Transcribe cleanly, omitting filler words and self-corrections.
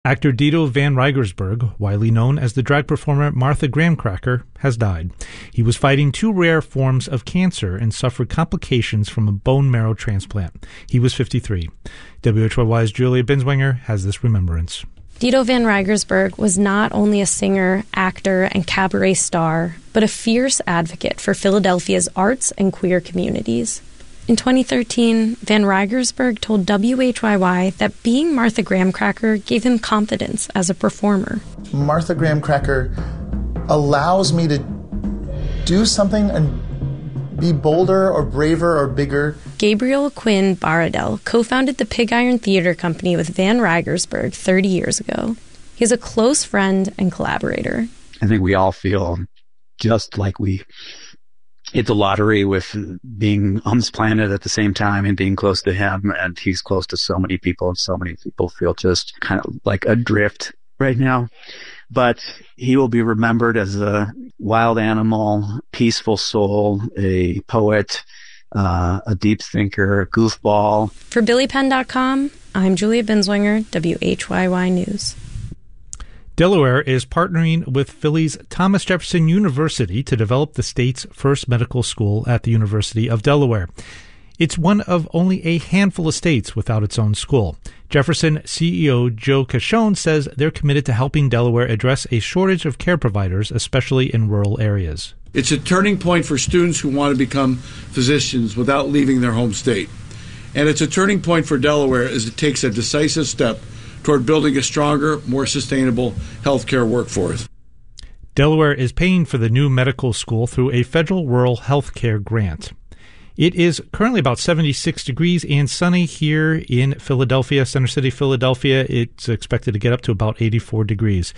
Actor Dito Van Rigersberg, widely known as the drag performer Martha Graham Cracker, has died. He was fighting two rare forms of cancer and suffered complications from a bone marrow transplant. He was 53. WHYY's Julia Binswanger has this remembrance. Dito Van Rigersberg was not only a singer, actor, and cabaret star, but a fierce advocate for Philadelphia's arts and queer communities. In 2013, Van Rigersberg told WHYY that being Martha Graham Cracker gave him confidence as a performer. Martha Graham Cracker allows me to do something and be bolder or braver or bigger. Gabriel Quinn Baradell co-founded the Pig Iron Theater Company with Van Rigersberg 30 years ago. He's a close friend and collaborator. I think we all feel just like we hit the lottery with being on this planet at the same time and being close to him. And he's close to so many people, and so many people feel just kind of like adrift right now. But he will be remembered as a wild animal, peaceful soul, a poet, a deep thinker, a goofball. For BillyPenn.com, I'm Julia Binswanger, WHYY News. Delaware is partnering with Philly's Thomas Jefferson University to develop the state's first medical school at the University of Delaware. It's one of only a handful of states without its own school. Jefferson CEO Joe Cashone says they're committed to helping Delaware address a shortage of care providers, especially in rural areas. It's a turning point for students who want to become physicians without leaving their home state. And it's a turning point for Delaware as it takes a decisive step toward building a stronger, more sustainable healthcare workforce. Delaware is paying for the new medical school through a federal rural health care grant. It is currently about 76 degrees and sunny here in Philadelphia, Center City, Philadelphia. It's expected to get up to about 84 degrees.